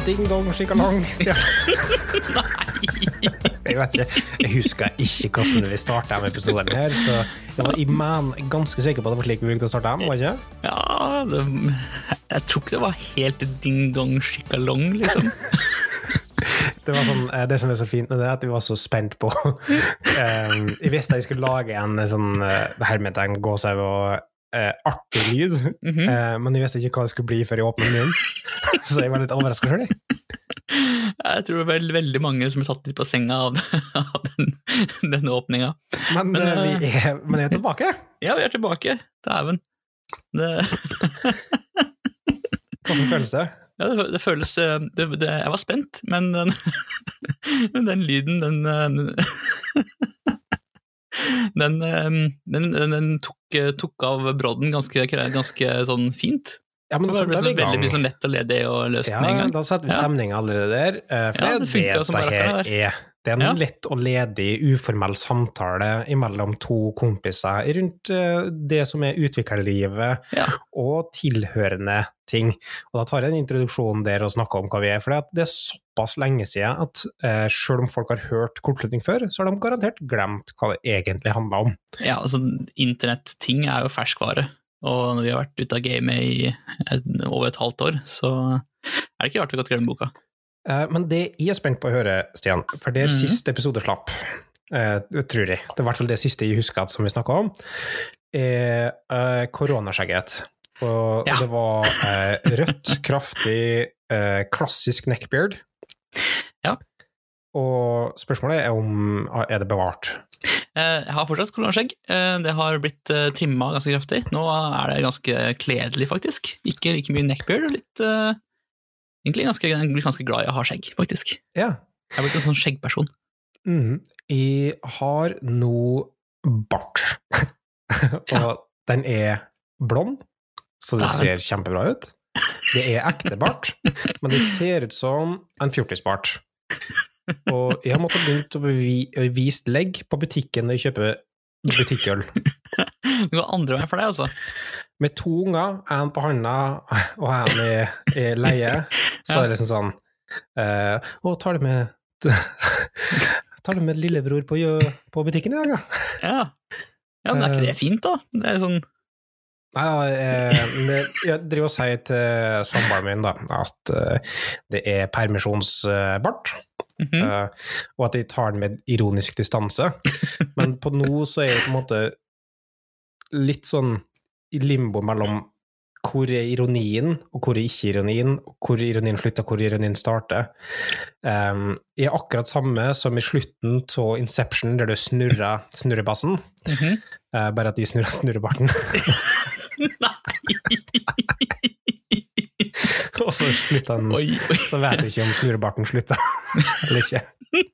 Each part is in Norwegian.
ding dong, skikalong. Jeg vet ikke, jeg husker ikke hvordan vi startet med episoden her, så jeg var ganske sikker på at det var slik vi brukte å starte dem, var ikke? Ja, jeg tror ikke det var helt ding dong, skikalong, liksom. Det var sånn, det som er så fint med det, at vi var så spent på. Jeg visste at jeg skulle lage en sånn hermetegn, gåsau og artig lyd, men jeg visste ikke hva det skulle bli før jeg åpnet munnen, så jeg var litt overrasket selv. Jeg tror det var veldig mange som ble tatt litt på senga av denne åpningen. Men vi er tilbake. Ja, vi er tilbake. Dæven. Hvordan føles det? Ja, det føles... jeg var spent, men den lyden, den tok av brodden ganske sånn fint. Ja, men det ble så veldig mye sånn lett og ledig og løst med en gang. Ja, da setter vi stemning allerede der, for det er en lett og ledig, uformell samtale imellom to kompiser rundt det som er utviklerlivet og tilhørende ting. Og da tar jeg en introduksjon der og snakker om hva vi er, for det er såpass lenge siden at selv om folk har hørt kortslutning før, så har de garantert glemt hva det egentlig handler om. Ja, altså internett-ting er jo ferskvare. Og når vi har vært ute av gamet i over et halvt år, så er det ikke rart vi har gått glemme boka. Men det jeg er spent på å høre, Stian, for det siste episode slapp, tror jeg, det er i hvert fall det siste jeg husker som vi snakket om, koronaskjegget. Og det var rødt, kraftig, klassisk neckbeard. Ja. Og spørsmålet er om er det bevart? Jeg har fortsatt koronaskjegg. Det har blitt trimmet ganske kraftig. Nå er det ganske kledelig, faktisk. Ikke like mye neckbeard, og litt... egentlig jeg blir ganske glad i å ha skjegg, faktisk. Ja. Jeg har blitt en sånn skjeggperson. Jeg har nå bart. Og den er blond, så det ser kjempebra ut. Det er ekte bart, men det ser ut som en fjortisbart. Og jeg har måttet begynt å vise legg på butikken når jeg kjøper butikkøl. Det går andre veien for deg, altså? Med 2 unger, en på handa og en i leie, så er det liksom sånn tar du med lillebror på butikken i dag, ja? Ja, men er ikke det fint, da? Det er sånn... jeg driver og sier til samboeren min da, at det er permisjonsbart, og at jeg tar den med ironisk distanse, men på nå så er jeg på en måte litt sånn i limbo mellom hvor er ironien, og hvor er ikke ironien, og hvor ironien slutter, og hvor ironien starter. Jeg er akkurat samme som i slutten til Inception, der du snurrer bassen, bare at de snurrebarten. Nei! Og så slutter han, så vet jeg ikke om snurrebarten slutter, eller ikke.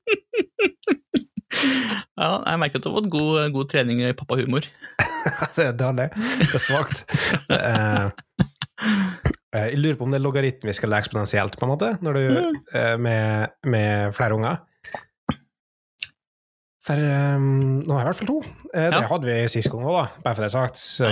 Ja, jeg merker at du har fått god trening i pappahumor. Det er dårlig, det er svagt. Jeg lurer på om det er logaritmisk eller eksponentielt på en måte, når du med flere unger. For nå har jeg i hvert fall 2. Det hadde vi sist gang også da, bare for det sagt. Så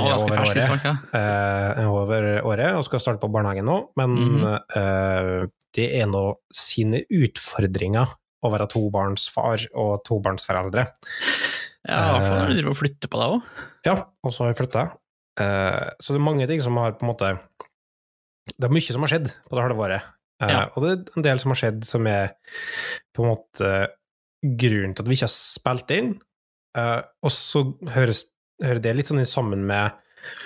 over året, og skal starte på barnehagen nå, men det er nå sine utfordringer å være 2-barnsfar og 2-barnsforeldre. Ja, for du driver og flytter på deg også. Ja, og så har jeg flyttet. Så det er mange ting som har på en måte... Det er mye som har skjedd på det halve året. Og det er en del som har skjedd som er på en måte grunnen til at vi ikke har spilt inn. Og så hører det litt sånn sammen med...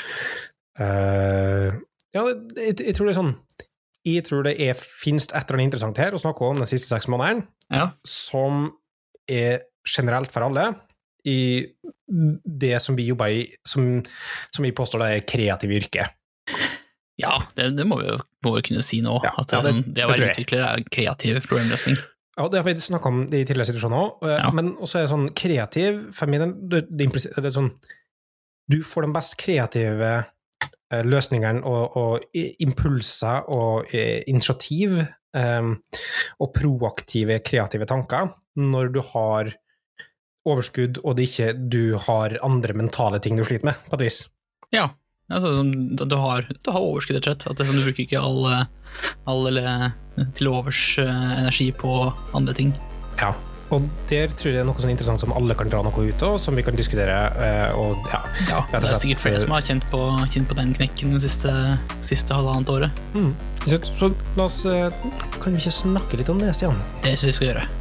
jeg tror det er sånn... Jeg tror det finnes et eller annet interessant her å snakke om de siste 6 månedene, som er generelt for alle i det som vi jobber i, som vi påstår det er kreativ yrke. Ja, det må vi jo kunne si nå, at det å være utvikler er kreativ problemløsning. Ja, det har vi snakket om i tidligere situasjoner også, men også er det sånn kreativ, for meg det er sånn, du får den best kreative løsningene og impulser og initiativ og proaktive kreative tanker når du har overskudd og du har andre mentale ting du sliter med, på et vis. Ja, Altså, du har overskudd, rett og slett. At det, du bruker ikke all til overs energi på andre ting. Ja, og der tror jeg det er noe sånn interessant som alle kan dra noe ut av, som vi kan diskutere. Og, ja, det er sikkert flere som har kjent på den knekken det siste halvannet året. Så la oss, kan vi ikke snakke litt om det, Stian? Det synes jeg skal gjøre.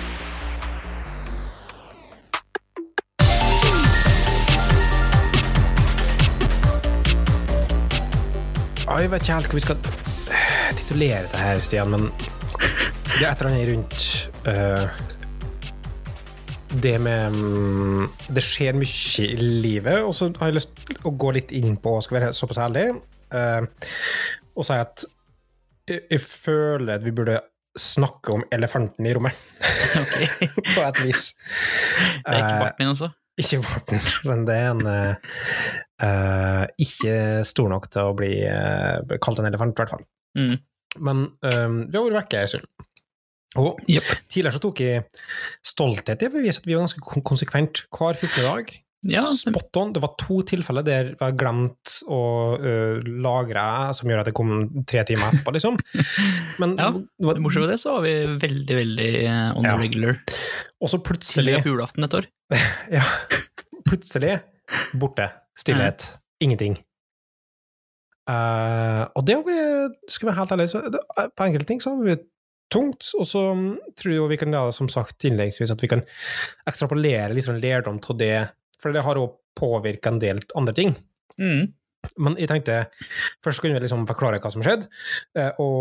Jeg vet ikke helt hva vi skal titulere det her, Stian, men det er et eller annet rundt det med det skjer mye i livet, og så har jeg lyst til å gå litt inn på, skal være såpass ærlig, og si at jeg føler at vi burde snakke om elefanten i rommet. Okay. På et vis. Det er ikke barten min også? Ikke barten, men det er en ikke stor nok til å bli kalt en elefant, i hvert fall. Men vi har vært vekke i Syl. Og tidligere så tok jeg stolthet i å bevise at vi var ganske konsekvent hver 14. dag. Ja, spot on. Det var 2 tilfeller der jeg har glemt å lagre, som gjør at det kom 3 timer etterpå, liksom. Men ja, det morsomt med det, så var vi veldig, veldig on the regular. Og så plutselig... Tidligere på julaften et år. Ja, plutselig borte. Stillhet. Ingenting. Og det har vært, skal være helt ærlig, så på enkelte ting så har vi vært tungt, og så tror jeg vi kan da, som sagt, innleggsvis at vi kan ekstrapolere litt lærdom til det, for det har også påvirket en del andre ting. Men jeg tenkte, først kunne vi liksom forklare hva som skjedde, og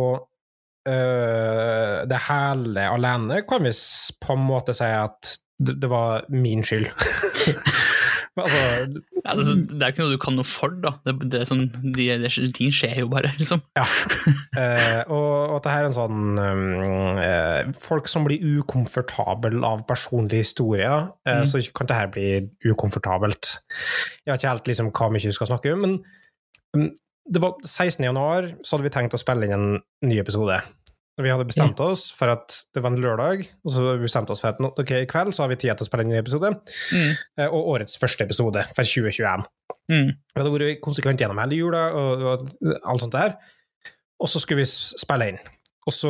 det hele alene kan vi på en måte si at det var min skyld. Altså, ja, det er ikke noe du kan noe for, da. Det er sånn, ting skjer jo bare, liksom. Ja, og at det her er en sånn folk som blir ukomfortabel av personlige historier, så kan det her bli ukomfortabelt. Jeg vet ikke helt liksom hva mye vi skal snakke om, men det var 16. januar, så hadde vi tenkt å spille inn en ny episode. Vi hadde bestemt oss for at det var en lørdag, og så hadde vi bestemt oss for at ok, i kveld så har vi tid til å spille en ny episode, og årets første episode for 2021. Vi hadde vært konsekvent gjennom hele jula og alt sånt der, og så skulle vi spille inn. Og så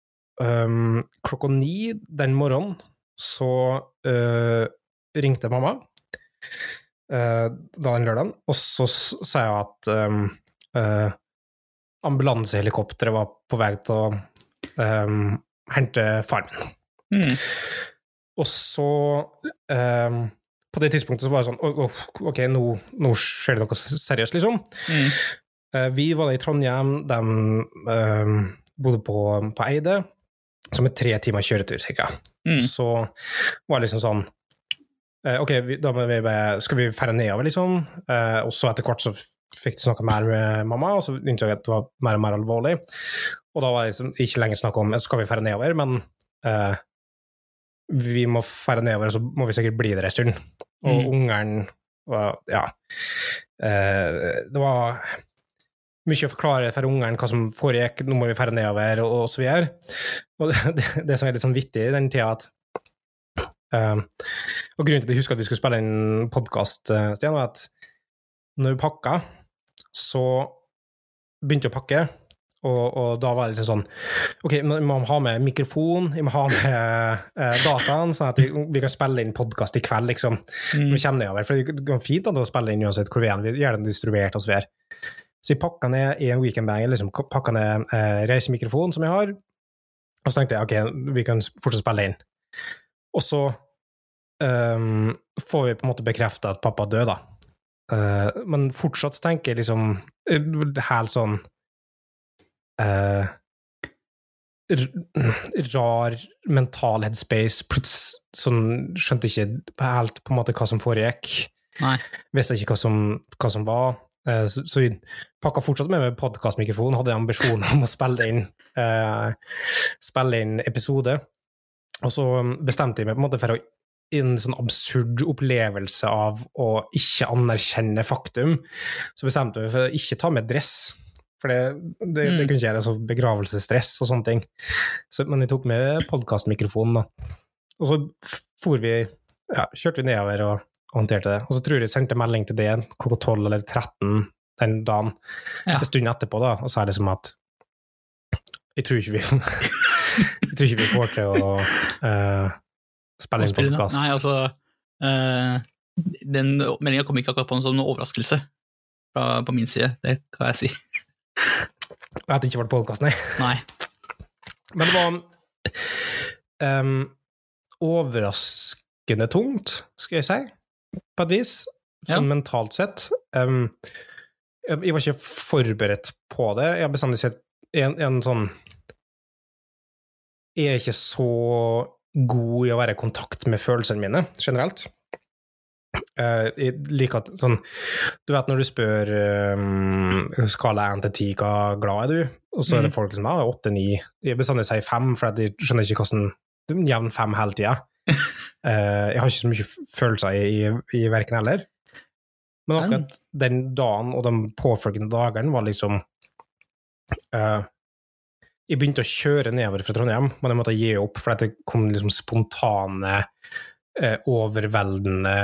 9:00 den morgenen så ringte mamma da den lørdagen, og så sa jeg at ambulansehelikopteret var på vei til å hente faren. Og så på det tidspunktet så var det sånn ok, nå skjer det noe seriøst, liksom. Vi var i Trondheim, de bodde på Eide, som 3 timer kjøretur, cirka. Så var det liksom sånn ok, da skal vi fære nedover, liksom, og så etter hvert så fikk det snakke mer med mamma, og så innså jeg at det var mer og mer alvorlig. Og da var det liksom ikke lenger snakk om, skal vi fære nedover, men vi må fære nedover, så må vi sikkert bli der en stund. Og ungeren var, det var mye å forklare for ungeren hva som foregikk, nå må vi fære nedover, og så videre. Og det som er litt sånn vittig i den tida, at og grunnen til at jeg husker at vi skulle spille en podcast, Stian, var at når vi pakket, så begynte jeg å pakke, og da var det liksom sånn, ok, vi må ha med mikrofon, vi må ha med dataen, sånn at vi kan spille inn podcast i kveld, liksom. Vi kommer nedover, for det går fint å spille inn uansett hvor vi er, vi gjør den distribuert og så videre. Så jeg pakket ned i en weekendbang, liksom pakket ned reisemikrofon som jeg har, og så tenkte jeg, ok, vi kan fortsatt spille inn. Og så får vi på en måte bekreftet at pappa døde, da. Men fortsatt tenker jeg liksom helt sånn rar mental headspace, sånn skjønte ikke helt på en måte hva som foregikk. Nei. Visste ikke hva som var. Så vi pakket fortsatt med podcastmikrofon, hadde ambisjon om å spille inn episode, og så bestemte jeg meg på en måte for en sånn absurd opplevelse av å ikke anerkjenne faktum, så bestemte jeg meg for å ikke ta med dress, for det kunne ikke gjøre så begravelsesstress og sånne ting. Men jeg tok med podcastmikrofonen da. Og så kjørte vi nedover og håndterte det. Og så tror jeg sendte melding til det klokka 12 eller 13 den dagen, Ja. en stund etterpå da, og så er det som at jeg tror ikke vi får til å spille inn podcast. Nei, altså, den meldingen kom ikke akkurat på som noen overraskelse på min side, det kan jeg si. At det ikke var podcast, nei. Nei. Men det var overraskende tungt, skal jeg si, på et vis, sånn mentalt sett. Jeg var ikke forberedt på det. Jeg har bestandig sett en sånn jeg er ikke så god i å være i kontakt med følelsene mine, generelt. Jeg liker at, sånn, du vet når du spør skala 1 til 10, hva glad er du? Og så er det folk som 8-9. Jeg bestandig sier 5, for jeg skjønner ikke hvordan jevn 5 hele tiden. Jeg har ikke så mye følelser i verken heller. Men akkurat den dagen og de påfølgende dagene var liksom jeg begynte å kjøre nedover fra Trondheim, men jeg måtte gi opp, for det kom liksom spontane, overveldende,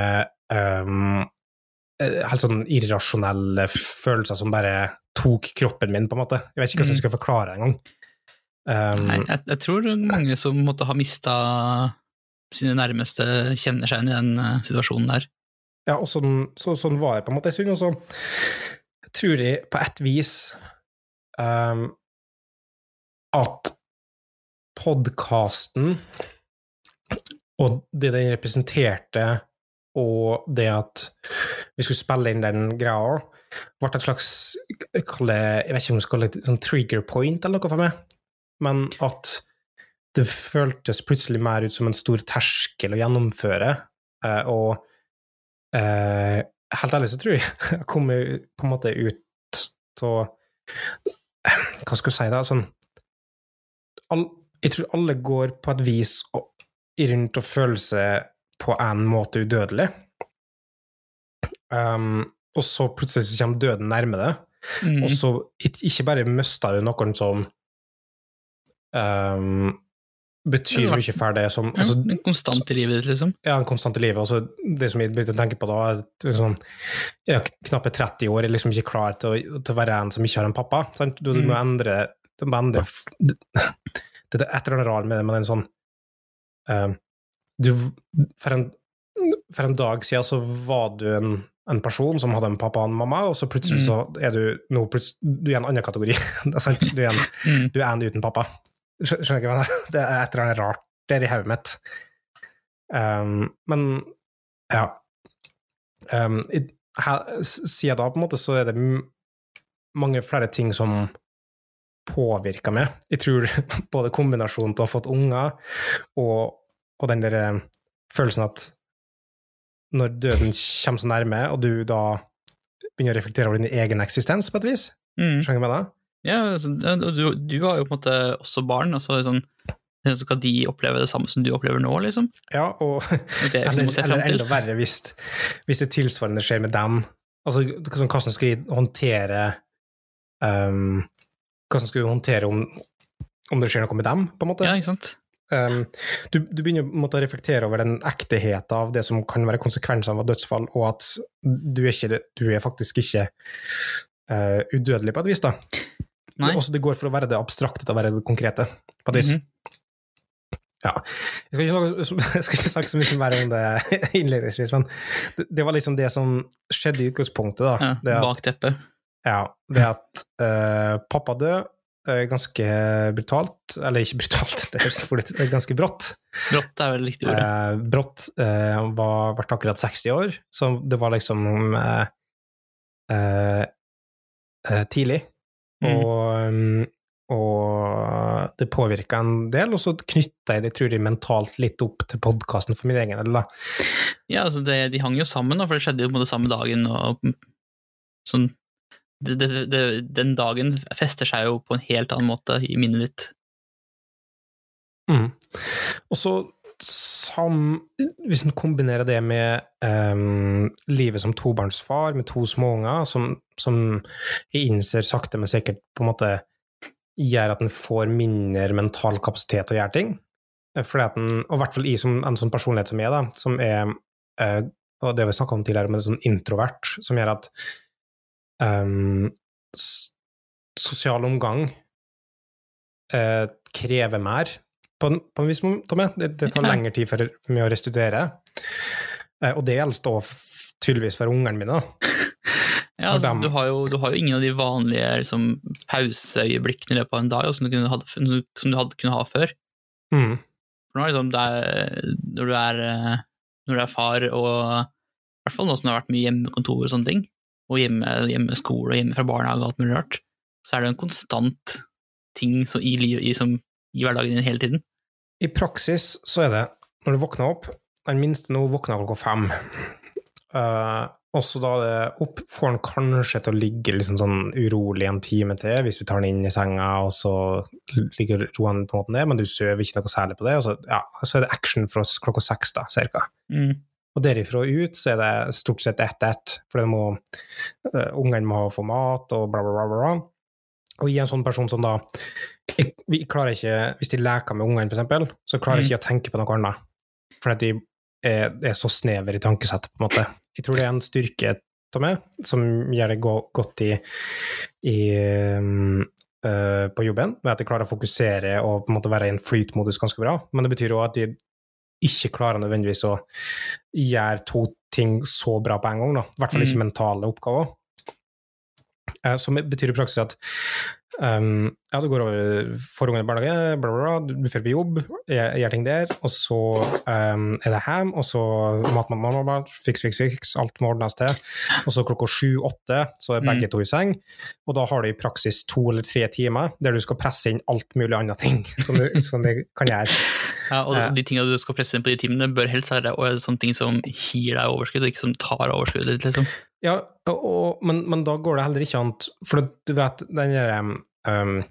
helt sånn irrasjonelle følelser som bare tok kroppen min, på en måte. Jeg vet ikke hva jeg skal forklare en gang. Nei, jeg tror mange som måtte ha mistet sine nærmeste kjenner seg inn i den situasjonen der. Ja, og sånn var jeg på en måte en stund, og så tror jeg på et vis at podcasten og det den representerte og det at vi skulle spille inn den greia ble et slags jeg vet ikke om jeg skal kalle det sånn trigger point eller noe for meg, men at det føltes plutselig mer ut som en stor terskel å gjennomføre, og helt ærlig så tror jeg kommer på en måte ut til hva skal jeg si da, sånn jeg tror alle går på et vis rundt og føler seg på en måte udødelig. Og så plutselig så kommer døden nærme det. Og så ikke bare mister du noen som betyr mye for det som altså, en konstant i livet ditt, liksom. Ja, en konstant i livet. Altså, det som jeg begynte å tenke på da, er sånn, knappe 30 år er liksom ikke klar til å være en som ikke har en pappa. Sant? Du må endre det er et eller annet rart med det, men en sånn for en dag siden så var du en person som hadde en pappa og en mamma, og så plutselig så er du du er en annen kategori. Du er en uten pappa. Skjønner ikke hva det er et eller annet rart der i hodet mitt. Men ja siden da på en måte så er det mange flere ting som påvirker meg. Jeg tror både kombinasjonen til å ha fått unger og den der følelsen at når døden kommer så nærme, og du da begynner å reflektere over din egen eksistens på et vis. Skjønner du med det? Ja, du har jo på en måte også barn, og så skal de oppleve det samme som du opplever nå, liksom. Ja, og eller enda verre hvis det tilsvarende skjer med dem. Altså, hvordan skal jeg håndtere om det skjer noe med dem, på en måte? Ja, ikke sant? Du begynner å reflektere over den ekteheten av det som kan være konsekvenser av dødsfall, og at du er faktisk ikke udødelig på et vis, da. Også det går for å være det abstrakte til å være det konkrete, på et vis. Ja. Jeg skal ikke snakke så mye mer om det innledningsvis, men det var liksom det som skjedde i utgangspunktet, da. Ja, bakteppet. Ja, det at pappa død, ganske brutalt, eller ikke brutalt, det er ganske brått. Brått er vel riktig ordet. Brått ble akkurat 60 år, så det var liksom tidlig, og det påvirket en del, og så knyttet jeg det, tror jeg, mentalt litt opp til podcasten for min egen del, da. Ja, altså de hang jo sammen, for det skjedde jo på det samme dagen, og sånn den dagen fester seg jo på en helt annen måte i minnet ditt. Og så hvis man kombinerer det med livet som tobarnsfar med 2 småunger, som jeg innser sakte, men sikkert på en måte gjør at den får mindre mental kapasitet til å gjøre ting. Fordi at den, og i hvert fall som en sånn personlighet som jeg, da, som er, og det vi snakket om tidligere, med sånn introvert, som gjør at sosial omgang krever mer på en viss måte. Det tar lengre tid for meg å restituere. Og det gjelder da tydeligvis for ungene mine. Ja, altså, du har jo ingen av de vanlige liksom, pauseøyeblikkene i løpet av en dag som du kunne ha før. For nå liksom, når du er far, og i hvert fall nå som det har vært mye hjemmekontor og sånne ting, og hjemmeskole og hjemme fra barnehage og alt mulig rart, så er det en konstant ting i hverdagen din hele tiden. I praksis så er det, når du våkner opp, den minste nå våkner klokka 5. Og så da får han kanskje til å ligge liksom sånn urolig en time til, hvis vi tar den inn i senga, og så ligger roen på en måte ned, men du søver ikke noe særlig på det, og så er det action fra klokka 6 da, cirka. Og derifra ut så er det stort sett 1-1, for ungene må få mat, og bla bla bla bla. Og i en sånn person som da, vi klarer ikke, hvis de leker med ungene for eksempel, så klarer jeg ikke å tenke på noe annet, for at de er så snever i tankesett på en måte. Jeg tror det er en styrke til meg, som gjør det godt på jobben, ved at jeg klarer å fokusere og på en måte være i en flytmodus ganske bra, men det betyr også at jeg ikke klarer nødvendigvis å gjøre 2 ting så bra på en gang, da. I hvert fall ikke mentale oppgaver. Som betyr i praksis at du går over forungen i barnehage, bla bla bla, du får på jobb, gjør ting der, og så det hjem, og så mat, fiks, alt må ordnes til, og så klokka 7-8, så begge 2 i seng, og da har du i praksis 2 eller 3 timer, der du skal presse inn alt mulig andre ting, som du kan gjøre. Ja, og de tingene du skal presse inn på de timene bør helst være sånne ting som gir deg overskudd, og ikke som tar overskudd, liksom. Ja, men da går det heller ikke an, for du vet, den der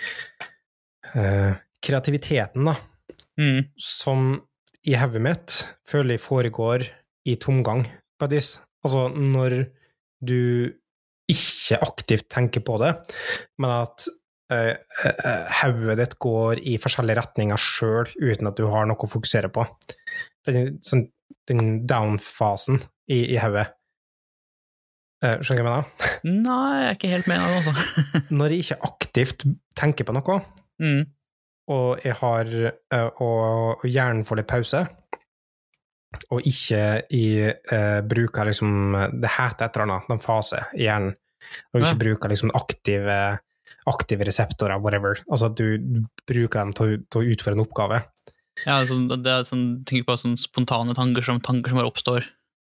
kreativiteten da, som i hodet mitt føler jeg foregår i tomgang, på et vis. Altså, når du ikke aktivt tenker på det, men at hodet ditt går i forskjellige retninger selv, uten at du har noe å fokusere på. Den down-fasen i hodet. Skjønner du hva jeg mener? Nei, jeg er ikke helt med det, altså. Når jeg ikke aktivt tenker på noe, og jeg har og hjernen får litt pause, og ikke bruker liksom, det heter et eller annet, den fase i hjernen, og ikke bruker liksom aktive reseptorer, whatever. Altså at du bruker dem til å utføre en oppgave. Ja, det er sånn, tenker på sånn spontane tanker som bare oppstår.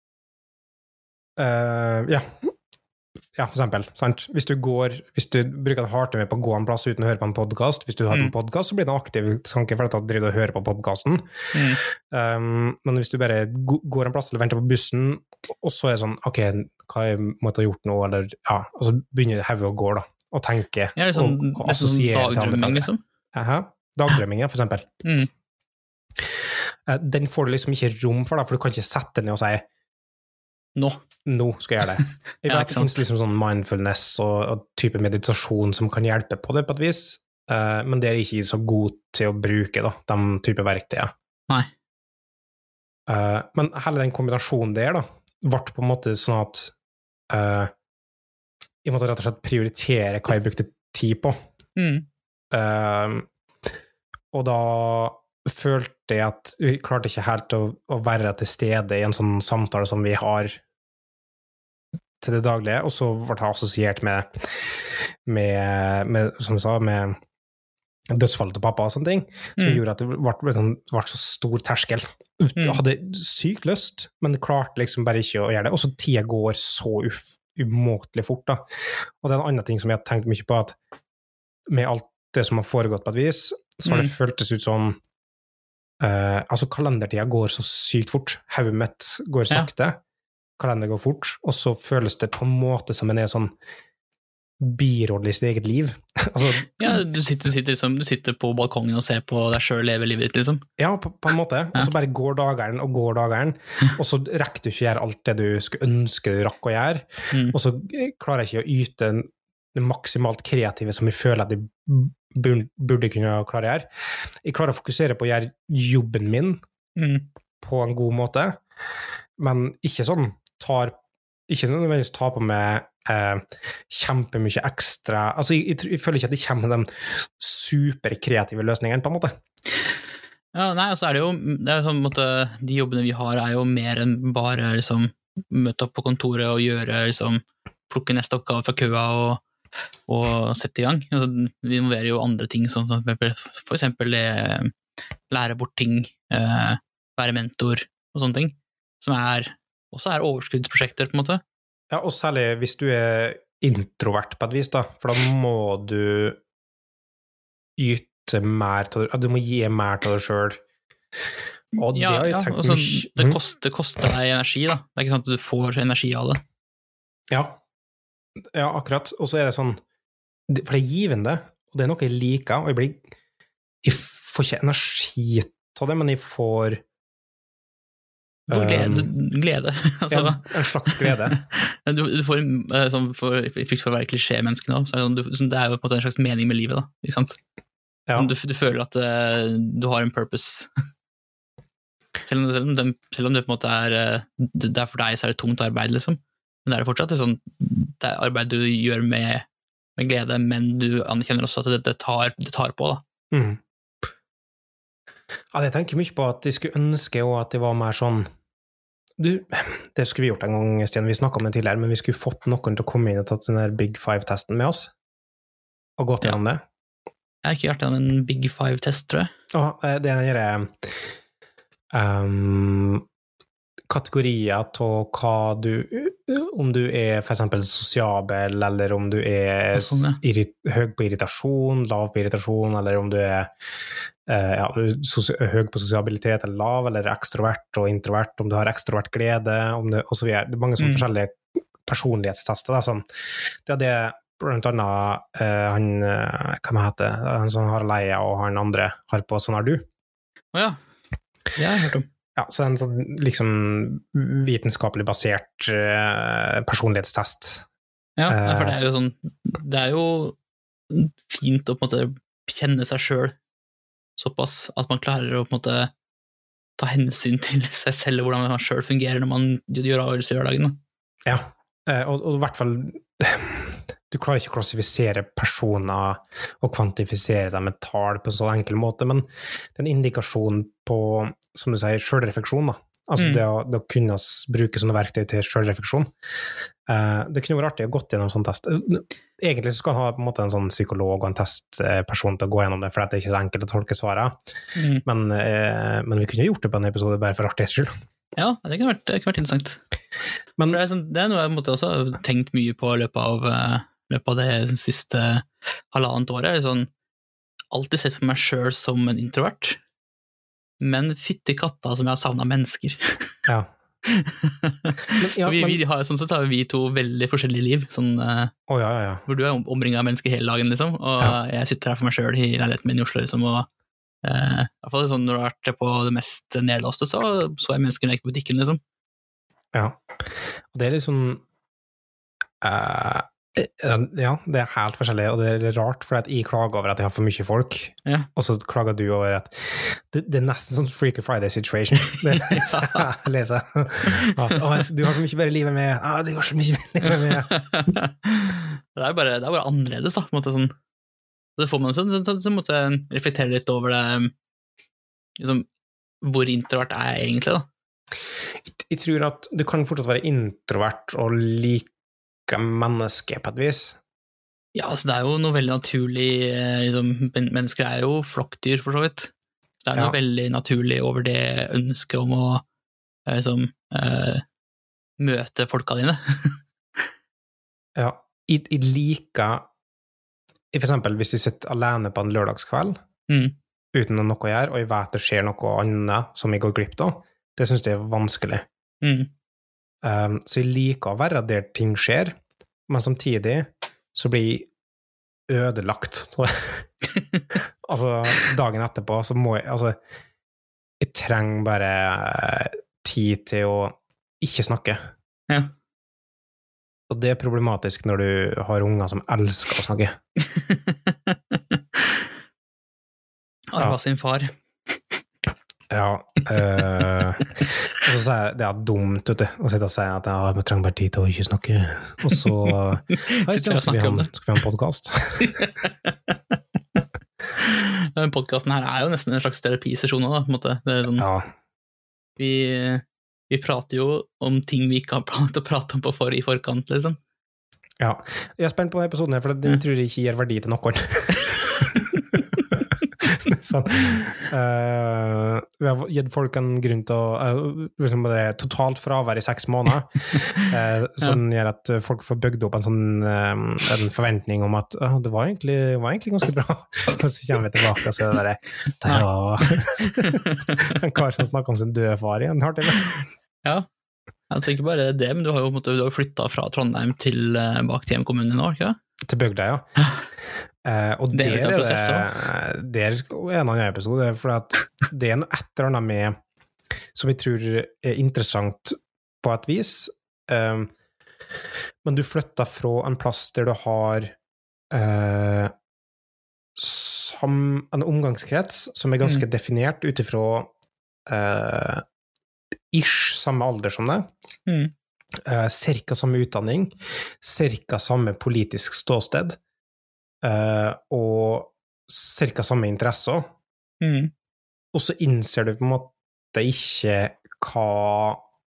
Ja, for eksempel, sant? Hvis du bruker en harte med på å gå en plass uten å høre på en podcast, hvis du har en podcast, så blir det en aktiv tanke for at du driver og hører på podcasten. Men hvis du bare går en plass eller venter på bussen, og så er det sånn, ok, hva jeg måtte ha gjort nå, eller ja, altså begynner hodet å gå da, og tenke, ja, det er sånn, og assosiere til andre tanker. Liksom. Dagdrømming, for eksempel. Den får du liksom ikke rom for da, for du kan ikke sette ned og si nå skal jeg gjøre det. Jeg vet det finnes liksom sånn mindfulness og type meditasjon som kan hjelpe på det på et vis, men det er ikke så god til å bruke da, de type verktøyer. Nei. Men hele den kombinasjonen der da, ble på en måte sånn at jeg måtte rett og slett prioritere hva jeg brukte tid på. Og da følte jeg at vi klarte ikke helt å være til stede i en sånn samtale som vi har til det daglige, og så ble det assosiert med som jeg sa, med dødsfallet til pappa og sånne ting, som gjorde at det ble så stor terskel. Jeg hadde sykt lyst, men klarte liksom bare ikke å gjøre det, og så tida går så umåtelig fort da. Og det er en annen ting som jeg har tenkt mye på, at med alt det som har foregått på et vis, så har det føltes ut som altså kalendertida går så sykt fort, hodet mitt går sakte, kalender går fort, og så føles det på en måte som en er sånn birolle i sitt eget liv. Altså, ja, du sitter på balkongen og ser på deg selv leve livet ditt, liksom. Ja, på en måte, og så bare går dageren, og så rekker du ikke å gjøre alt det du skulle ønske du rakk å gjøre, og så klarer jeg ikke å yte det maksimalt kreative som jeg føler at jeg burde kunne klare å gjøre. Jeg klarer å fokusere på å gjøre jobben min på en god måte, men ikke sånn ikke nødvendigvis ta på med kjempemye ekstra, altså jeg føler ikke at de kommer med de superkreative løsningene på en måte. Ja, nei, og så det er jo sånn måte, de jobbene vi har jo mer enn bare liksom møte opp på kontoret og gjøre liksom, plukke neste oppgave fra køa og sette i gang. Altså, vi involverer jo andre ting som for eksempel lære bort ting, være mentor og sånne ting, som også overskuddsprosjekter på en måte. Ja, og særlig hvis du introvert på et vis da, for da må du yte mer til, du må gi mer til deg selv. Og det har jeg tenkt altså, det koster deg energi da, det ikke sånn at du får energi av det. Ja, akkurat, og så det sånn, for det givende, og det noe jeg liker, og jeg får ikke energi av det, men jeg får glede. Altså, ja, en slags glede. Du får sånn, for å være klisjé-menneske nå, så det jo på en måte en slags mening med livet da, ikke sant? Ja. Du føler at du har en purpose. Selv om det på en måte det for deg så det tungt arbeid, liksom. Men det fortsatt sånn, det arbeid du gjør med glede, men du anerkjenner også at det tar på, da. Ja, jeg tenker mye på at jeg skulle ønske også at det var mer sånn det skulle vi gjort en gang, Stian, vi snakket om det tidligere, men vi skulle fått noen til å komme inn og tatt den der Big Five-testen med oss og gått gjennom det. Jeg har ikke gjort en Big Five-test, tror jeg. Det kategorier av hva om du for eksempel sosiabel, eller om du høy på irritasjon, lav på irritasjon, eller om du høy på sosiabilitet, eller lav, eller ekstrovert og introvert, om du har ekstrovert glede, og så videre. Det mange sånne forskjellige personlighetstester, da, som det blant annet hva heter han som har Leia, og han andre har på Sånn er du. Ja, det har jeg hørt om. Ja, så en sånn liksom vitenskapelig basert personlighetstest. Ja, for det jo sånn, det jo fint å på en måte kjenne seg selv såpass at man klarer å på en måte ta hensyn til seg selv og hvordan man selv fungerer når man gjør avgjørelser i hverdagen. Ja, og i hvert fall du klarer ikke å klassifisere personer og kvantifisere dem med tall på en sånn enkel måte, men det en indikasjon på, som du sier, selvrefleksjon da. Altså det å kunne bruke sånne verktøy til selvrefleksjon. Det kunne vært artig å gått gjennom sånn test. Egentlig så skal han ha på en måte en sånn psykolog og en testperson til å gå gjennom det, for det ikke så enkelt å tolke svaret. Men vi kunne gjort det på en episode bare for artighets skyld. Ja, det kunne vært interessant. Men det noe jeg måtte også ha tenkt mye på i løpet av det siste halvannet året. Sånn, alltid sett på meg selv som en introvert, men fytti katta som jeg har savnet mennesker. Ja. Sånn sett har vi to veldig forskjellige liv, sånn, hvor du omringet av mennesker hele dagen, liksom, og jeg sitter her for meg selv i leiligheten min i Oslo, liksom, og i hvert fall sånn, når du har vært på det mest nedlåste, så jeg mennesker når jeg gikk på butikken, liksom. Ja, og det liksom ja, det helt forskjellig, og det rart, for at jeg klager over at jeg har for mye folk, og så klager du over at det nesten sånn Freaky Friday-situation. Det jeg leser. At, du har så mye bedre livet med, du har så mye bedre livet med. Det er bare annerledes, da, på en måte sånn. Det får man så måtte reflektere litt over det, liksom, hvor introvert jeg egentlig, da. Jeg tror at du kan fortsatt være introvert og like menneske på et vis. Ja, altså det jo noe veldig naturlig, liksom, mennesker jo flokkdyr for så vidt. Det noe veldig naturlig over det ønsket om å liksom, møte folka dine. Ja, jeg liker for eksempel hvis jeg sitter alene på en lørdagskveld uten noe å gjøre, og jeg vet det skjer noe annet som jeg går glipp av, det synes jeg vanskelig. Så jeg liker å være der ting skjer, men samtidig så blir jeg ødelagt. Altså, dagen etterpå så må jeg trenger bare tid til å ikke snakke. Ja. Og det problematisk når du har unger som elsker å snakke. Arva sin far. Ja, og så sier jeg, det dumt, vet du, å sitte og si at jeg trenger bare tid til å ikke snakke, og så skal vi ha en podcast. Den podcasten her jo nesten en slags terapisesjon også, da, på en måte. Det sånn, vi prater jo om ting vi ikke har planlagt å prate om i forkant, liksom. Ja, jeg spent på denne episoden her, for den tror jeg ikke gir verdi til noen. Sånn. Vi har gitt folk en grunn til å liksom totalt fravær i 6 måneder, som gjør at folk får bygd opp en forventning om at det var egentlig ganske bra, og så kommer vi tilbake og så det en kar som snakker om sin døde far igjen, har det med? Ja, altså ikke bare det, men du har jo flyttet fra Trondheim bak til hjemkommunen nå, ikke det? Til Bygda, ja. Og det er en annen episode, for at det noe et eller annet med som jeg tror er interessant på et vis, men du flytter fra en plass der du har en omgangskrets som er ganske definert utifra ish samme alder som det, cirka samme utdanning, cirka samme politisk ståsted, og cirka samme interesser, og så innser du på en måte ikke hva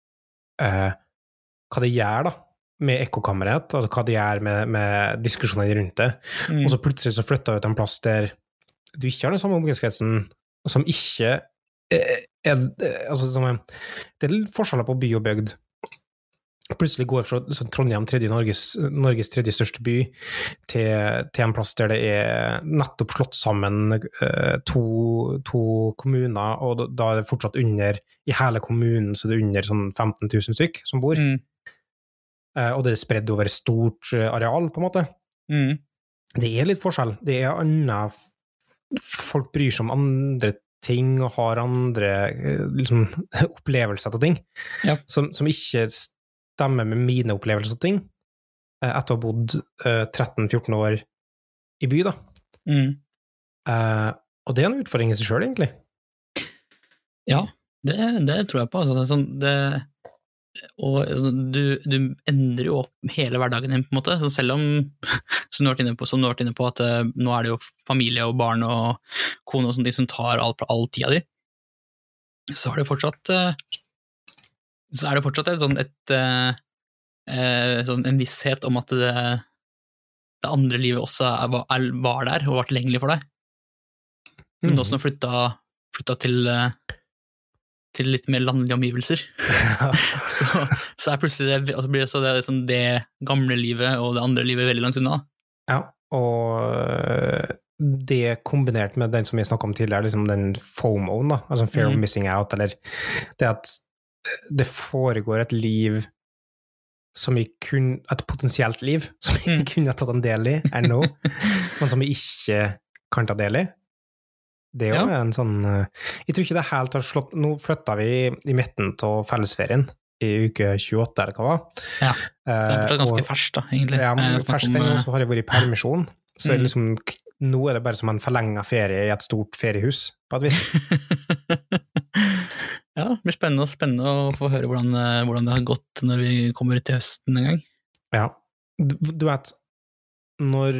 det gjør da, med ekkokammeret, altså hva det gjør med diskusjonene rundt det, og så plutselig så flytter du til en plass der du ikke har den samme omgangskretsen, som ikke altså, det litt forskjeller på by og bygd. Plutselig går fra Trondheim, Norges tredje største by, til en plass der det nettopp slått sammen to kommuner, og da det fortsatt under, i hele kommunen, så det under sånn 15 000 stykk som bor. Og det spredd over stort areal, på en måte. Det litt forskjell. Det annet, folk bryr seg om andre ting, og har andre liksom, opplevelser av ting, som ikke stemmer med mine opplevelser av ting, etter å ha bodd 13-14 år i by, da. Og det en utfordring i seg selv, egentlig. Ja, det tror jeg på. Altså, sånn, og altså, du endrer jo opp hele hverdagen din, på en måte. Så selv om, som du har vært inne på, at nå det jo familie og barn og kone og sånne ting som tar all tida di, så det fortsatt en visshet om at det andre livet også var der og var tilgjengelig for deg. Men nå som du flyttet til litt mer landlige omgivelser, så plutselig det gamle livet og det andre livet veldig langt unna. Ja, og det kombinert med den som vi snakket om tidligere, liksom den FOMO, da, altså fear of missing out, eller det at det foregår et liv som et potensielt liv som vi kunne tatt en del i ennå, men som vi ikke kan ta del i. Det jo en sånn, jeg tror ikke det helt har slått, nå flyttet vi i midten til fellesferien i uke 28, eller hva var. Ja, det fortsatt ganske ferskt da, egentlig. Ja, men ferskt den også har jeg vært i permisjon, så det liksom, nå det bare som en forlenget ferie i et stort feriehus, på et vis. Ja, det blir spennende å få høre hvordan det har gått når vi kommer til høsten en gang. Ja, du vet, når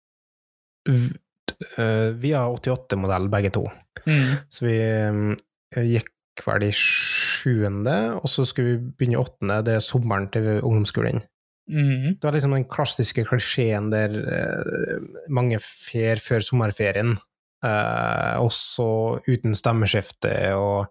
vi har 88-modell begge to, så vi gikk vel i 7., og så skulle vi begynne i 8., det sommeren til ungdomsskolen. Det var liksom den klassiske klisjeen der mange fer før sommerferien, også uten stemmeskifte og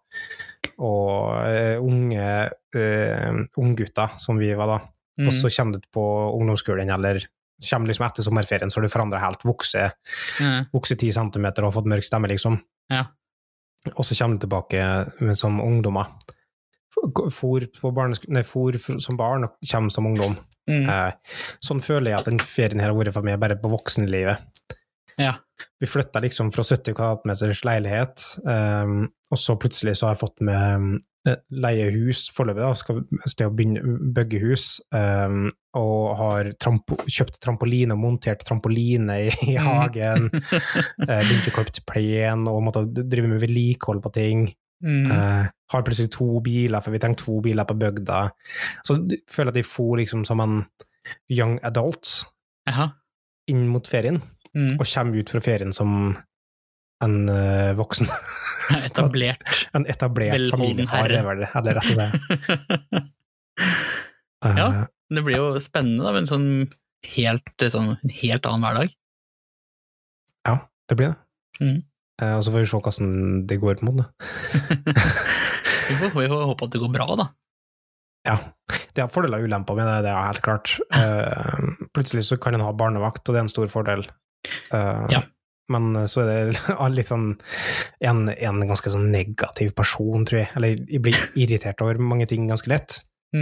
unggutter som vi var da, og så kommer du på ungdomsskolen, eller kommer liksom etter sommerferien, så har du forandret helt, vokse 10 centimeter og fått mørk stemme liksom, og så kommer du tilbake som ungdommer, for som barn og kommer som ungdom. Sånn føler jeg at den ferien her har vært for meg bare på voksenlivet. Vi flyttet liksom fra 70 kvadratmeters leilighet, og så plutselig så har jeg fått med leiehus foreløpig, da, skal sted å bygge hus, og har kjøpt trampoline og montert trampoline i hagen, begynt å klippe plen og måtte drive med vedlikehold på ting, Har plutselig 2 biler, for vi trenger 2 biler på bygda. Så jeg føler at de får liksom som en young adult inn mot ferien, og kommer ut fra ferien som en voksen. En etablert familiefar, eller rett og slett. Ja, det blir jo spennende da, med en helt annen hverdag. Ja, det blir det. Og så får vi se hvordan det går på en måte. Vi får håpe at det går bra da. Ja, det har fordeler og ulemper med det, det er helt klart. Plutselig så kan en ha barnevakt, og det er en stor fordel. Ja. Men så er det litt sånn en ganske sånn negativ person, tror jeg. Eller jeg blir irritert over mange ting ganske lett.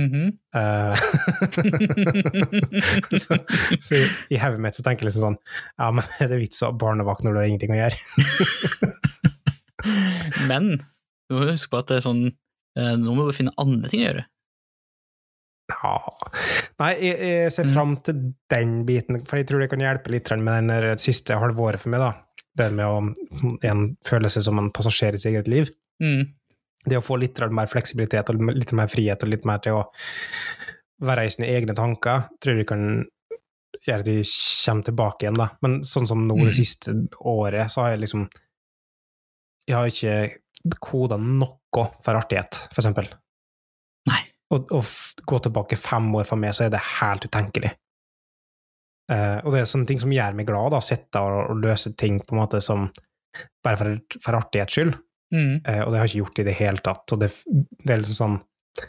Så i hodet mitt så tenker jeg liksom sånn, ja, men er det vits å ha barnevakt når du har ingenting å gjøre? Men du må huske på at det er sånn, nå må du finne andre ting å gjøre. Ja, nei, jeg ser frem til den biten, for jeg tror det kan hjelpe litt med den siste halvåret for meg da, det med å føle seg som en passasjer i sitt eget liv. Det å få litt mer fleksibilitet, og litt mer frihet, og litt mer til å være i sine egne tanker, tror jeg kan gjøre at de kommer tilbake igjen da, men sånn som nå det siste året, så har jeg liksom, jeg har ikke kodet noe for artighet, for eksempel. Og gå tilbake 5 år for meg, så er det helt utenkelig. Og det er sånne ting som gjør meg glad, da, sette og løse ting på en måte som bare for artighets skyld. Og det har jeg ikke gjort i det hele tatt. Og det er liksom sånn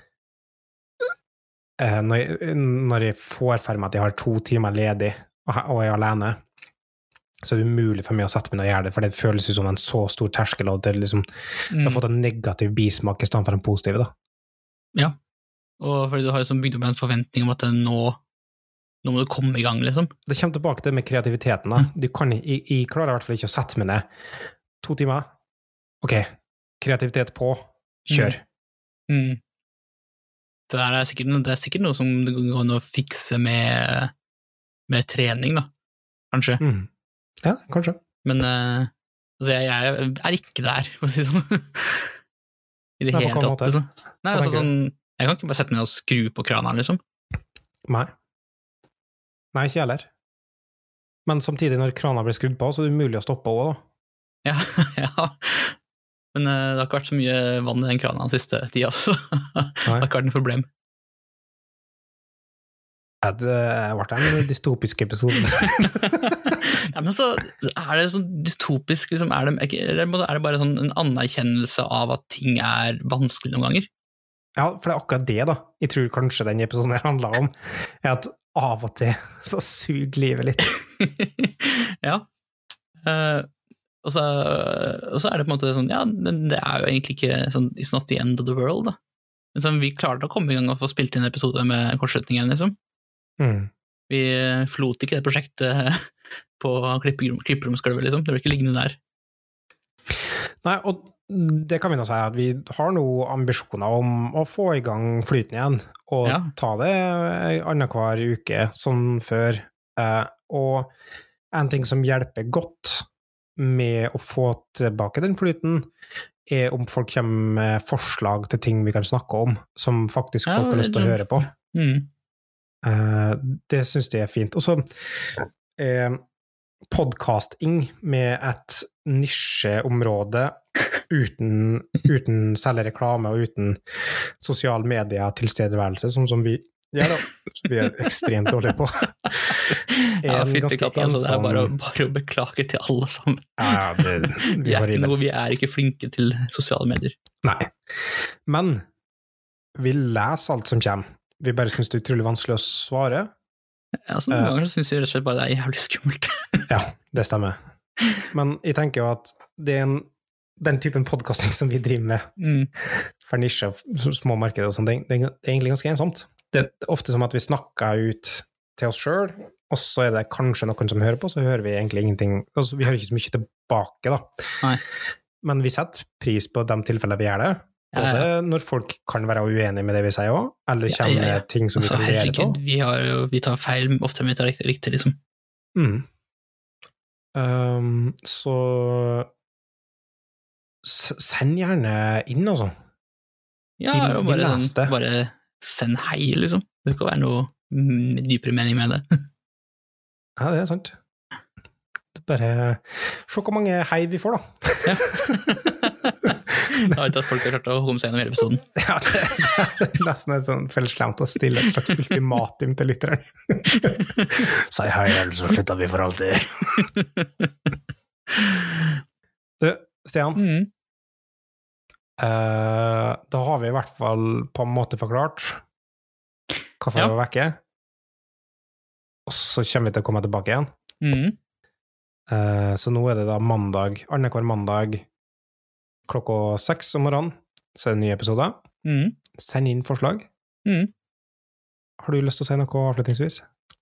når jeg får for meg at jeg har 2 timer ledig, og jeg er alene, så er det umulig for meg å sette meg ned og gjøre det, for det føles som en så stor terskel, og det, liksom, det har fått en negativ bismak i stedet for en positiv, da. Ja. Og fordi du har jo bygd opp en forventning om at nå må du komme i gang, liksom. Det kommer tilbake til det med kreativiteten, da. Jeg klarer i hvert fall ikke å sette meg ned 2 timer. Ok, kreativitet på, kjør. Det er sikkert noe som det går an å fikse med trening, da. Kanskje. Ja, kanskje. Men altså, jeg er ikke der, for å si sånn. I det hele tatt, liksom. Nei, altså sånn, jeg kan ikke bare sette meg ned og skru på kranen, liksom. Nei, ikke heller. Men samtidig, når kranen blir skrudd på, så er det umulig å stoppe også, da. Ja. Men det har ikke vært så mye vann i den kranen den siste tida, så det har ikke vært noe problem. Det har vært en dystopisk episode. Ja, men så er det sånn dystopisk, liksom, er det bare sånn en anerkjennelse av at ting er vanskelig noen ganger? Ja, for det er akkurat det da. Jeg tror kanskje den episoden her handler om, er at av og til så suger livet litt. Ja. Og så er det på en måte sånn, ja, det er jo egentlig ikke sånn, it's not the end of the world, da. Men sånn, vi klarte å komme i gang og få spilt inn en episode med kortslutningen, liksom. Vi flot ikke det prosjektet på klipperomsgulvet, liksom. Det ble ikke liggende der. Nei, og det kan vi nå si at vi har nå ambisjoner om å få i gang flyten igjen, og ta det annenhver uke, sånn før. Og en ting som hjelper godt med å få tilbake den flyten, er om folk kommer med forslag til ting vi kan snakke om, som faktisk folk har lyst til å høre på. Det synes jeg er fint. Og så podcasting med et nisjeområde uten særlig reklame og uten sosial media tilstedeværelse, som vi gjør da. Vi er ekstremt dårlige på. Ja, fyttekatt, altså, det er bare å beklage til alle sammen. Ja, vi er ikke flinke til sosiale medier. Nei, men vi leser alt som kommer. Vi bare synes det er utrolig vanskelig å svare. Ja, så noen ganger synes jeg rett og slett bare det er jævlig skummelt. Ja, det stemmer. Men jeg tenker jo at det er den typen podcasting som vi driver med for nisje og små markeder og sånne ting, det er egentlig ganske ensomt. Det er ofte som at vi snakker ut til oss selv, og så er det kanskje noen som hører på, så hører vi egentlig ingenting, altså, vi hører ikke så mye tilbake da. Nei. Men vi setter pris på de tilfellene vi gjør det, både når folk kan være uenige med det vi sier også, eller kommer med ting som altså, vi kan lære på. Vi tar feil ofte, men vi tar riktig, liksom. Så send gjerne inn, altså. Ja, og bare send hei, liksom. Det kan være noe dypere mening med det. Ja, det sant. Bare se hvor mange hei vi får, da. Ja. Jeg har ikke at folk har klart å komme seg gjennom hele episoden. Ja, det er nesten et sånn fellessklemt å stille et slags ultimatum til lytteren. Si hei, ellers så slutter vi for alltid. Du, Stian. Da har vi i hvert fall på en måte forklart hvorfor vi var vekke. Og så kommer vi til å komme tilbake igjen. Så nå er det da mandag, annenhver mandag klokka 6 om morgenen, så er det en ny episode. Send inn forslag. Har du lyst til å si noe avslutningsvis?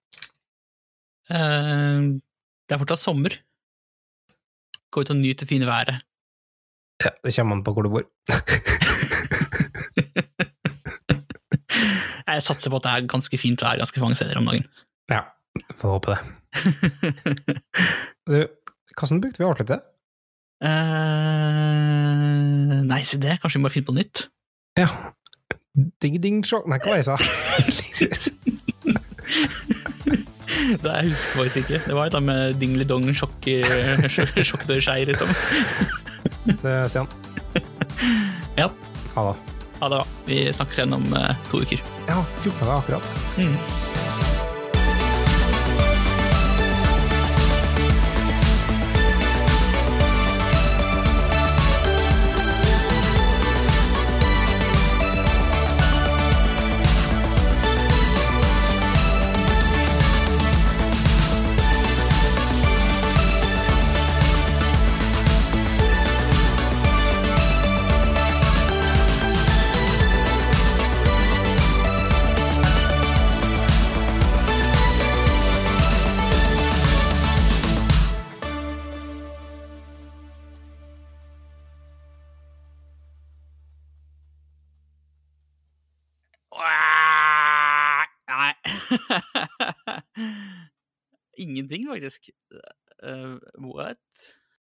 Det er fortsatt sommer. Gå ut og nyte det fine været. Ja, det kommer an på hvor du bor. Jeg satser på at det er ganske fint vær ganske mange steder om dagen. Ja, får håpe det. Hvordan brukte vi å avslutte det? Nei, se det. Kanskje vi må finne på nytt. Ja. Ding-ding-sjokk. Nei, hva var det jeg sa? Det jeg husker faktisk ikke. Det var et eller annet med dingli-dong-sjokkdørskjei, liksom. Det er Stian. Ja. Ha det. Ha det. Vi snakkes igjen om 2 uker. Ja, 14 dager akkurat. Ingenting, faktisk. What?